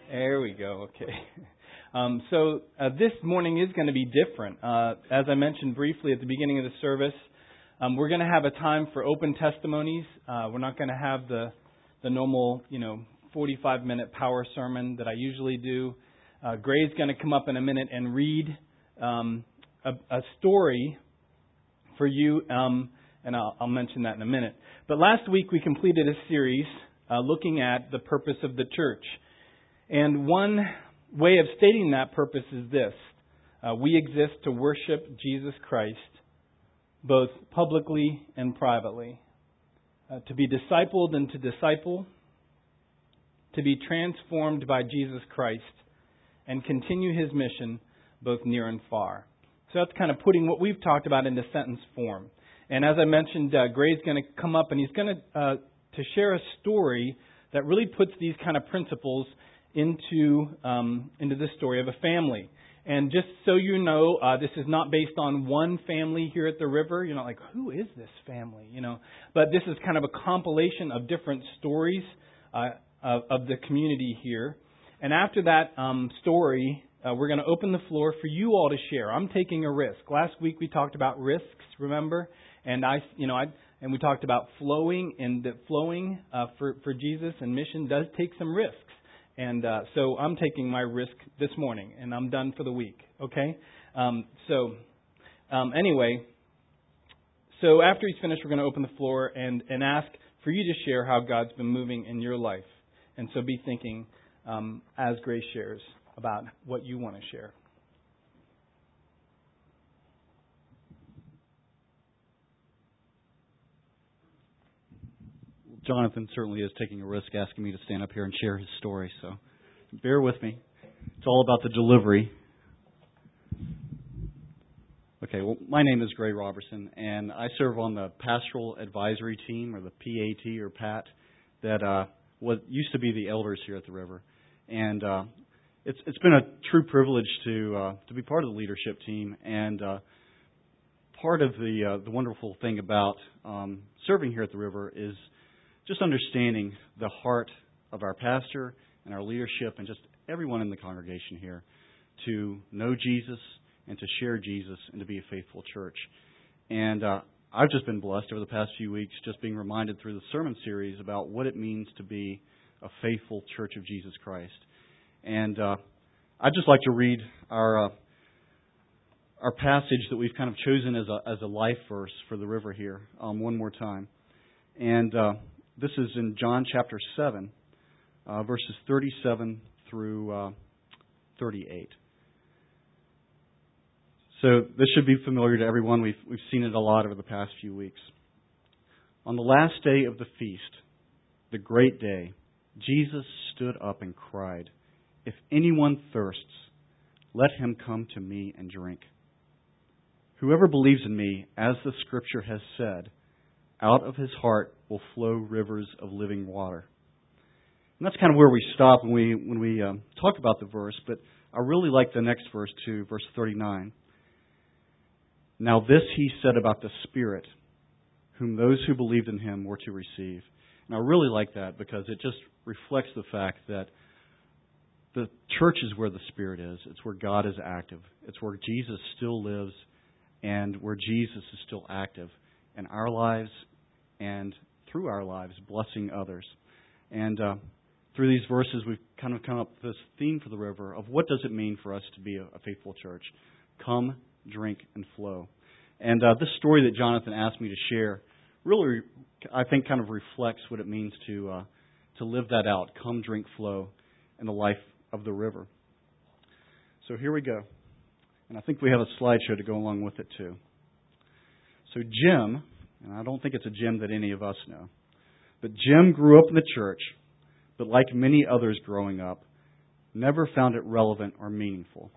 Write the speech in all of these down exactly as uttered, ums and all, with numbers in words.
There we go. Okay. Um, so uh, this morning is going to be different. Uh, as I mentioned briefly at the beginning of the service, um, we're going to have a time for open testimonies. Uh, we're not going to have the the normal, you know, forty-five minute power sermon that I usually do. Uh, Gray's going to come up in a minute and read um, a, a story for you, um, and I'll, I'll mention that in a minute. But last week we completed a series uh, looking at the purpose of the church. And one way of stating that purpose is this. Uh, we exist to worship Jesus Christ, both publicly and privately. Uh, to be discipled and to disciple. To be transformed by Jesus Christ. And continue His mission both near and far. So that's kind of putting what we've talked about into sentence form. And as I mentioned, uh, Gray's going to come up and he's going to uh, to share a story that really puts these kind of principles into um, into the story of a family. And just so you know, uh, this is not based on one family here at the river. You're not like, who is this family? You know, but this is kind of a compilation of different stories uh, of, of the community here. And after that um, story, uh, we're going to open the floor for you all to share. I'm taking a risk. Last week we talked about risks, remember? And I, you know, I and we talked about flowing, and that flowing uh, for for Jesus and mission does take some risks. And uh, so I'm taking my risk this morning, and I'm done for the week, okay? Um, so um, anyway, so after he's finished, we're going to open the floor and, and ask for you to share how God's been moving in your life. And so be thinking um, as Grace shares about what you want to share. Jonathan certainly is taking a risk asking me to stand up here and share his story, so bear with me. It's all about the delivery. Okay, well, my name is Gray Robertson, and I serve on the Pastoral Advisory Team, or the P A T, or P A T, that uh, was used to be the elders here at the river. And uh, it's it's been a true privilege to uh, to be part of the leadership team, and uh, part of the uh, the wonderful thing about um, serving here at the river is just understanding the heart of our pastor and our leadership and just everyone in the congregation here to know Jesus and to share Jesus and to be a faithful church. And uh, I've just been blessed over the past few weeks just being reminded through the sermon series about what it means to be a faithful church of Jesus Christ. And uh, I'd just like to read our uh, our passage that we've kind of chosen as a as a life verse for the river here um, one more time. And uh, this is in John chapter seven, uh, verses thirty-seven through uh, thirty-eight. So this should be familiar to everyone. We've we've seen it a lot over the past few weeks. On the last day of the feast, the great day, Jesus stood up and cried, "If anyone thirsts, let him come to me and drink. Whoever believes in me, as the Scripture has said, out of his heart will flow rivers of living water." And that's kind of where we stop when we when we um, talk about the verse, but I really like the next verse too, verse thirty-nine. "Now this he said about the Spirit, whom those who believed in him were to receive." And I really like that because it just reflects the fact that the church is where the Spirit is. It's where God is active. It's where Jesus still lives and where Jesus is still active in our lives and through our lives, blessing others. And uh, through these verses, we've kind of come up with this theme for the river of what does it mean for us to be a, a faithful church? Come, drink, and flow. And uh, this story that Jonathan asked me to share really, I think, kind of reflects what it means to uh, to live that out. Come, drink, flow in the life of the river. So here we go. And I think we have a slideshow to go along with it too. So Jim, and I don't think it's a Jim that any of us know, but Jim grew up in the church, but like many others growing up, never found it relevant or meaningful.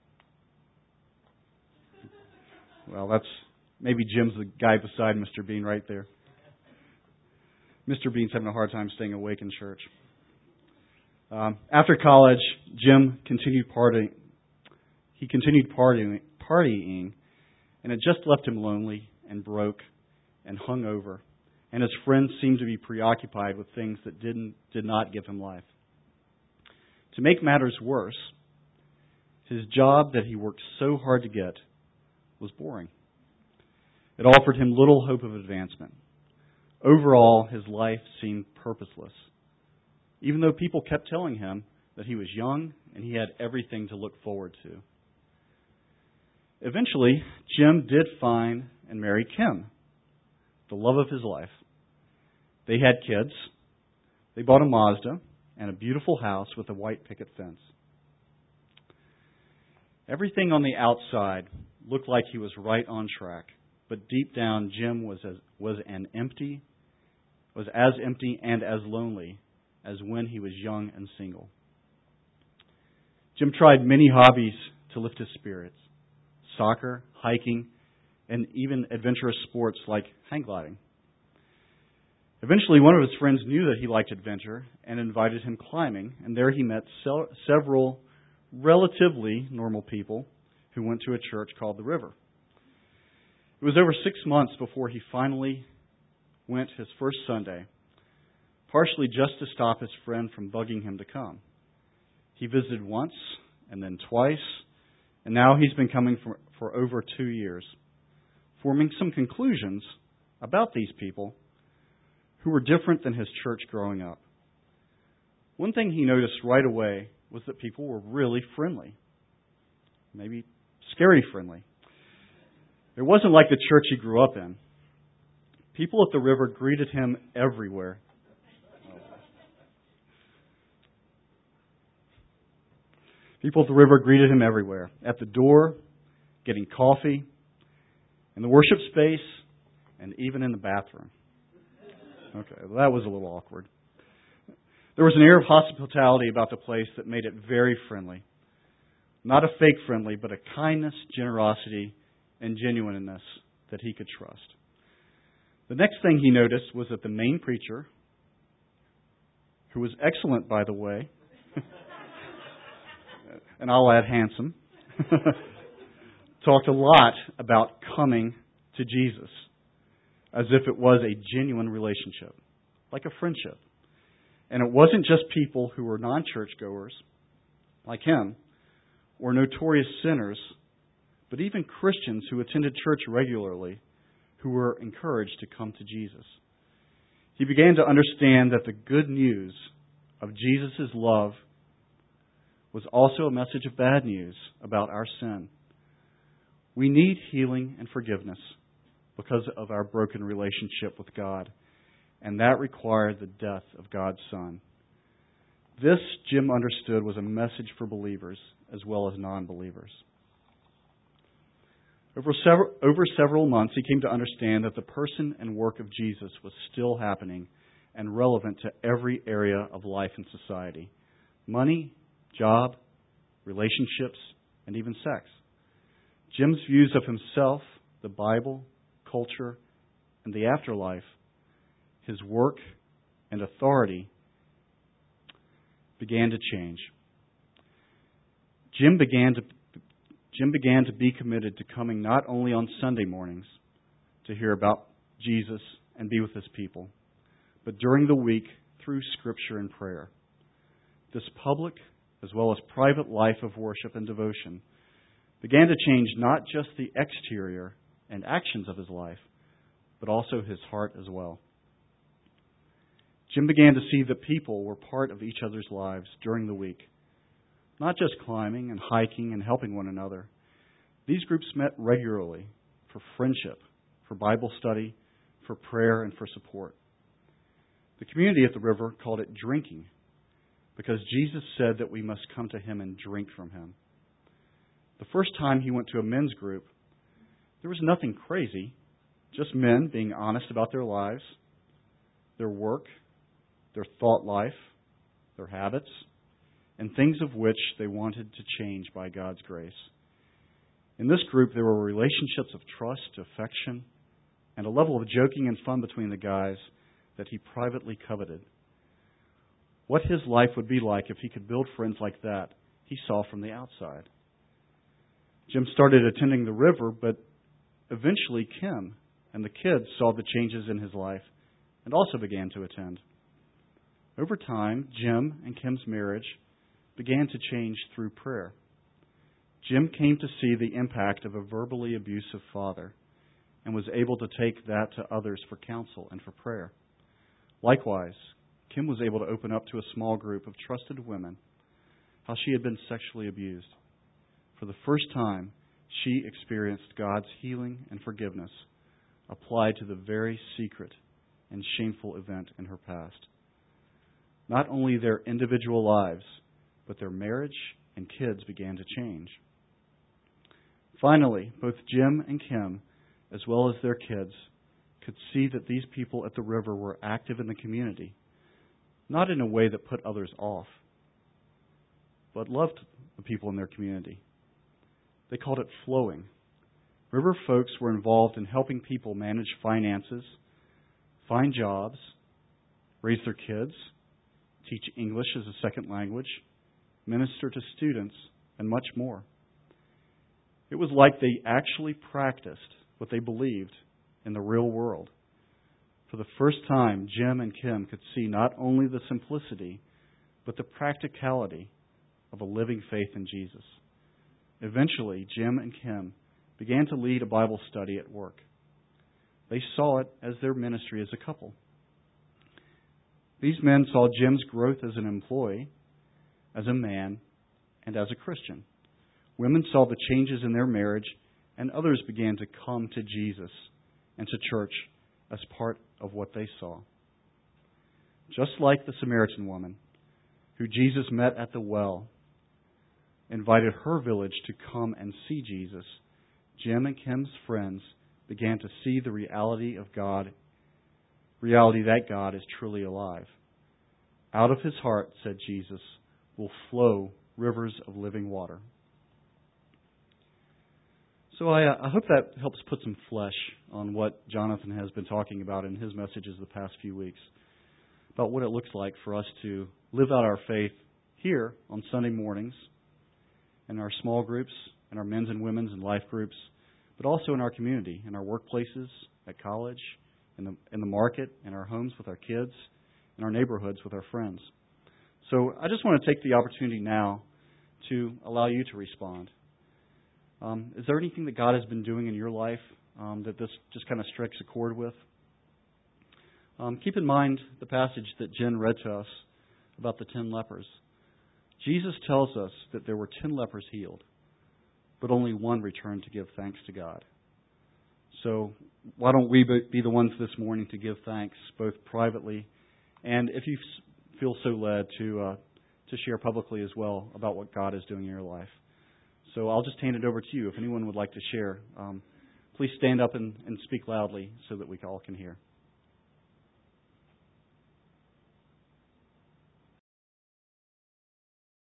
Well, that's maybe Jim's the guy beside Mister Bean right there. Mister Bean's having a hard time staying awake in church. Um, after college, Jim continued partying. He continued partying, partying, and it just left him lonely and broke and hungover, and his friends seemed to be preoccupied with things that didn't did not give him life. To make matters worse, his job that he worked so hard to get was boring. It offered him little hope of advancement. Overall, his life seemed purposeless, even though people kept telling him that he was young and he had everything to look forward to. Eventually, Jim did find and marry Kim, the love of his life. They had kids. They bought a Mazda and a beautiful house with a white picket fence. Everything on the outside looked like he was right on track, but deep down, Jim was as, was an empty, was as empty and as lonely as when he was young and single. Jim tried many hobbies to lift his spirits: soccer, hiking, and even adventurous sports like hang gliding. Eventually, one of his friends knew that he liked adventure and invited him climbing, and there he met se- several relatively normal people who went to a church called the River. It was over six months before he finally went his first Sunday, partially just to stop his friend from bugging him to come. He visited once and then twice, and now he's been coming for, for over two years, forming some conclusions about these people who were different than his church growing up. One thing he noticed right away was that people were really friendly, maybe scary friendly. It wasn't like the church he grew up in. People at the River greeted him everywhere. People at the River greeted him everywhere. At the door, getting coffee, in the worship space, and even in the bathroom. Okay, well, that was a little awkward. There was an air of hospitality about the place that made it very friendly. Not a fake friendly, but a kindness, generosity, and genuineness that he could trust. The next thing he noticed was that the main preacher, who was excellent, by the way, and I'll add handsome, talked a lot about coming to Jesus as if it was a genuine relationship, like a friendship. And it wasn't just people who were non-churchgoers, like him, or notorious sinners, but even Christians who attended church regularly who were encouraged to come to Jesus. He began to understand that the good news of Jesus' love was also a message of bad news about our sin. We need healing and forgiveness because of our broken relationship with God, and that required the death of God's Son. This, Jim understood, was a message for believers as well as non-believers. Over several, over several months, he came to understand that the person and work of Jesus was still happening and relevant to every area of life and society: money, job, relationships, and even sex. Jim's views of himself, the Bible, culture, and the afterlife, his work and authority, began to change. Jim began to Jim began to be committed to coming not only on Sunday mornings to hear about Jesus and be with his people, but during the week through Scripture and prayer. This public as well as private life of worship and devotion began to change not just the exterior and actions of his life, but also his heart as well. Jim began to see that people were part of each other's lives during the week, not just climbing and hiking and helping one another. These groups met regularly for friendship, for Bible study, for prayer, and for support. The community at the River called it drinking because Jesus said that we must come to Him and drink from Him. The first time he went to a men's group, there was nothing crazy, just men being honest about their lives, their work, their thought life, their habits, and things of which they wanted to change by God's grace. In this group, there were relationships of trust, affection, and a level of joking and fun between the guys that he privately coveted. What his life would be like if he could build friends like that, he saw from the outside. Jim started attending the River, but eventually Kim and the kids saw the changes in his life and also began to attend. Over time, Jim and Kim's marriage began to change through prayer. Jim came to see the impact of a verbally abusive father and was able to take that to others for counsel and for prayer. Likewise, Kim was able to open up to a small group of trusted women how she had been sexually abused. For the first time, she experienced God's healing and forgiveness applied to the very secret and shameful event in her past. Not only their individual lives, but their marriage and kids began to change. Finally, both Jim and Kim, as well as their kids, could see that these people at the river were active in the community, not in a way that put others off, but loved the people in their community. They called it flowing. River folks were involved in helping people manage finances, find jobs, raise their kids, teach English as a second language, minister to students, and much more. It was like they actually practiced what they believed in the real world. For the first time, Jim and Kim could see not only the simplicity, but the practicality of a living faith in Jesus. Eventually, Jim and Kim began to lead a Bible study at work. They saw it as their ministry as a couple. These men saw Jim's growth as an employee, as a man, and as a Christian. Women saw the changes in their marriage, and others began to come to Jesus and to church as part of what they saw. Just like the Samaritan woman, who Jesus met at the well, invited her village to come and see Jesus, Jim and Kim's friends began to see the reality of God, reality that God is truly alive. Out of his heart, said Jesus, will flow rivers of living water. So I, I hope that helps put some flesh on what Jonathan has been talking about in his messages the past few weeks, about what it looks like for us to live out our faith here on Sunday mornings, in our small groups, in our men's and women's and life groups, but also in our community, in our workplaces, at college, in the in the market, in our homes with our kids, in our neighborhoods with our friends. So I just want to take the opportunity now to allow you to respond. Um, is there anything that God has been doing in your life um, that this just kind of strikes a chord with? Um, keep in mind the passage that Jen read to us about the ten lepers. Jesus tells us that there were ten lepers healed, but only one returned to give thanks to God. So why don't we be the ones this morning to give thanks, both privately and, if you feel so led, to uh, to share publicly as well about what God is doing in your life. So I'll just hand it over to you. If anyone would like to share, um, please stand up and, and speak loudly so that we all can hear.